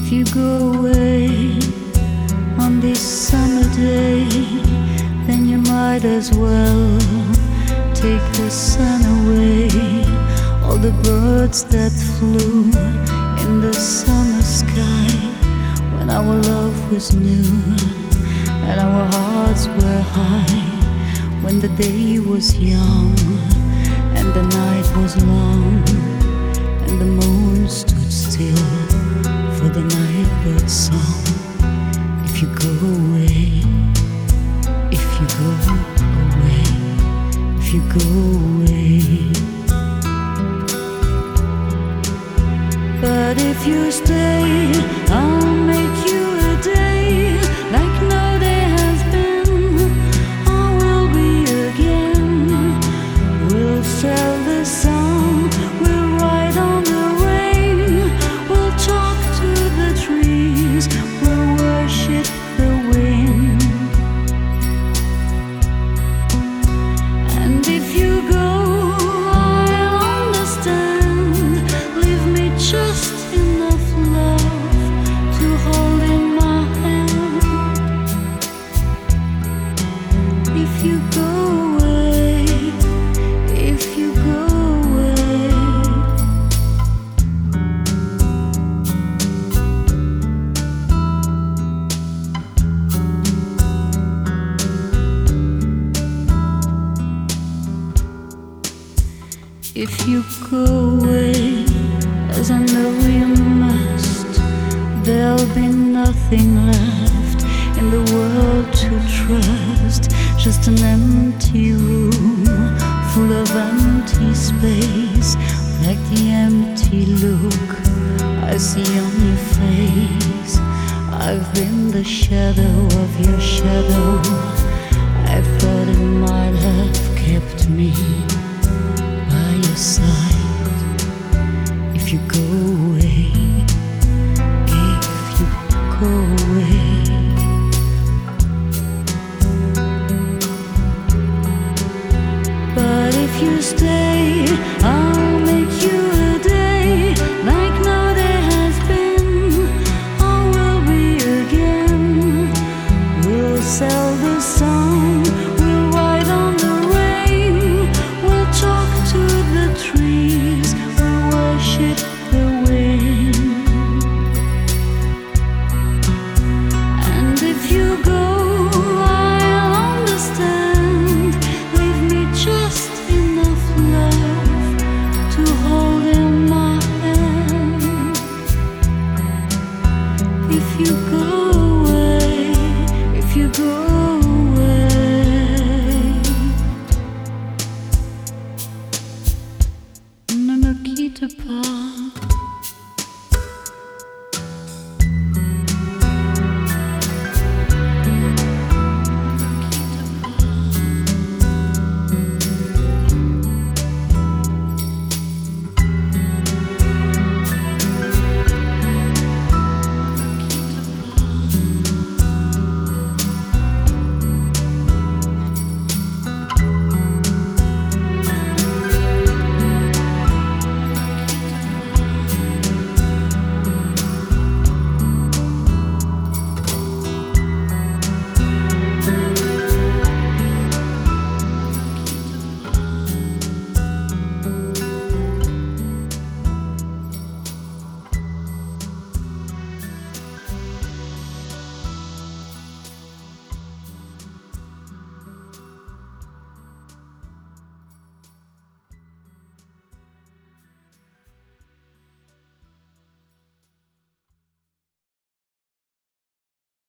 If you go away on this summer day, then you might as well take the sun away. All the birds that flew in the summer sky when our love was new and our hearts were high, when the day was young and the night was long and the moon stood still for the nightbird's song. If you go away, if you go away, if you go away. But if you stay, I'll make you a day like no day has been. I will be again. We'll sail the sun, we'll ride on the rain, we'll talk to the trees, we'll worship the wind. And if you go, I'll understand. Leave me just enough love to hold in my hand. If you go away, if you go away. If you go away, as I know you must, there'll be nothing left in the world to trust. Just an empty room full of empty space, like the empty look I see on your face. I've been the shadow of your shadow. I thought it might have kept me by your side. If you go